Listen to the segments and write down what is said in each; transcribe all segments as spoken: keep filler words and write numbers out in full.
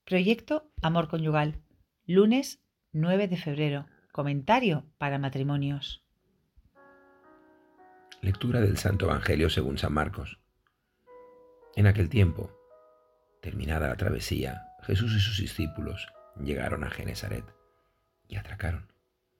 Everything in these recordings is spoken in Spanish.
Proyecto Amor Conyugal. Lunes nueve de febrero. Comentario para matrimonios. Lectura del Santo Evangelio según San Marcos. En aquel tiempo, terminada la travesía, Jesús y sus discípulos llegaron a Genesaret y atracaron.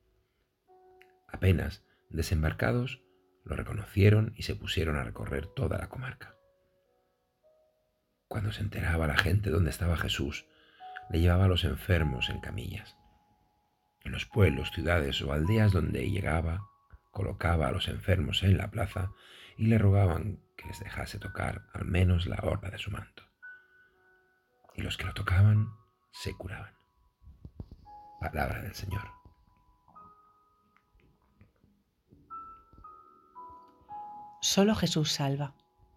Apenas desembarcados, lo reconocieron y se pusieron a recorrer toda la comarca. Cuando se enteraba la gente dónde estaba Jesús, le llevaba a los enfermos en camillas. En los pueblos, ciudades o aldeas donde llegaba, colocaba a los enfermos en la plaza y le rogaban que les dejase tocar al menos la orla de su manto. Y los que lo tocaban se curaban. Palabra del Señor. Solo Jesús salva.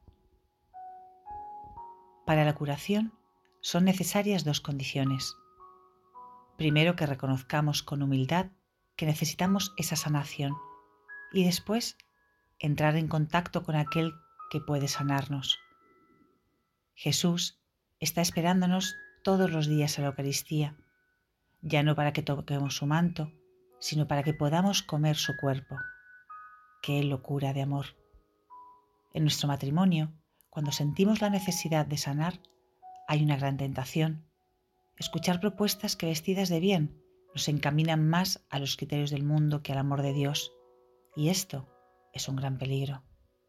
Para la curación son necesarias dos condiciones. Primero, que reconozcamos con humildad que necesitamos esa sanación y después entrar en contacto con aquel que puede sanarnos. Jesús está esperándonos todos los días a la Eucaristía, ya no para que toquemos su manto, sino para que podamos comer su cuerpo. ¡Qué locura de amor! En nuestro matrimonio, cuando sentimos la necesidad de sanar, hay una gran tentación: escuchar propuestas que, vestidas de bien, nos encaminan más a los criterios del mundo que al amor de Dios. Y esto es un gran peligro.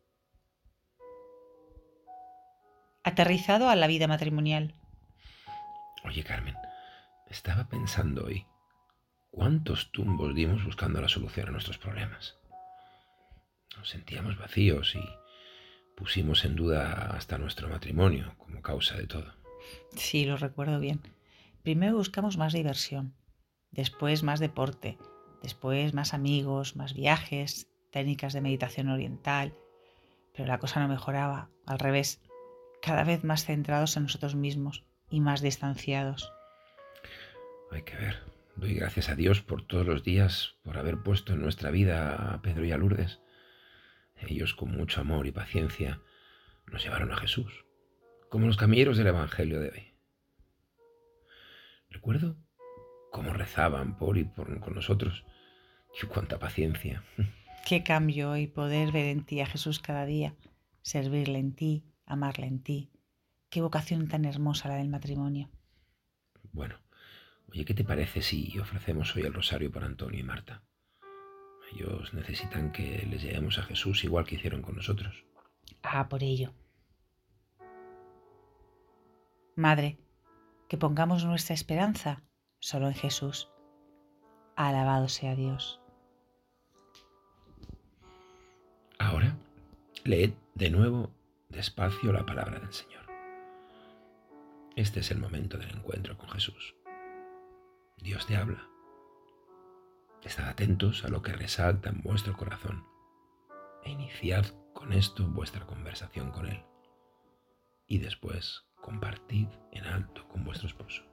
Aterrizado a la vida matrimonial. Oye, Carmen, estaba pensando hoy, ¿cuántos tumbos dimos buscando la solución a nuestros problemas? Nos sentíamos vacíos y pusimos en duda hasta nuestro matrimonio como causa de todo. Sí, lo recuerdo bien. Primero buscamos más diversión, después más deporte, después más amigos, más viajes, técnicas de meditación oriental, pero la cosa no mejoraba, al revés, cada vez más centrados en nosotros mismos y más distanciados. Hay que ver. Doy gracias a Dios por todos los días, por haber puesto en nuestra vida a Pedro y a Lourdes. Ellos, con mucho amor y paciencia, nos llevaron a Jesús, como los camilleros del Evangelio de hoy. Recuerdo cómo rezaban por y por con nosotros, y cuánta paciencia. Qué cambio y poder ver en ti a Jesús cada día, servirle en ti, amarle en ti. Qué vocación tan hermosa la del matrimonio. Bueno, oye, ¿qué te parece si ofrecemos hoy el rosario por Antonio y Marta? Ellos necesitan que les llevemos a Jesús igual que hicieron con nosotros. Ah, por ello. Madre, que pongamos nuestra esperanza solo en Jesús. Alabado sea Dios. Ahora, leed de nuevo despacio la palabra del Señor. Este es el momento del encuentro con Jesús. Dios te habla. Estad atentos a lo que resalta en vuestro corazón e iniciad con esto vuestra conversación con Él. Y después compartid en alto con vuestro esposo.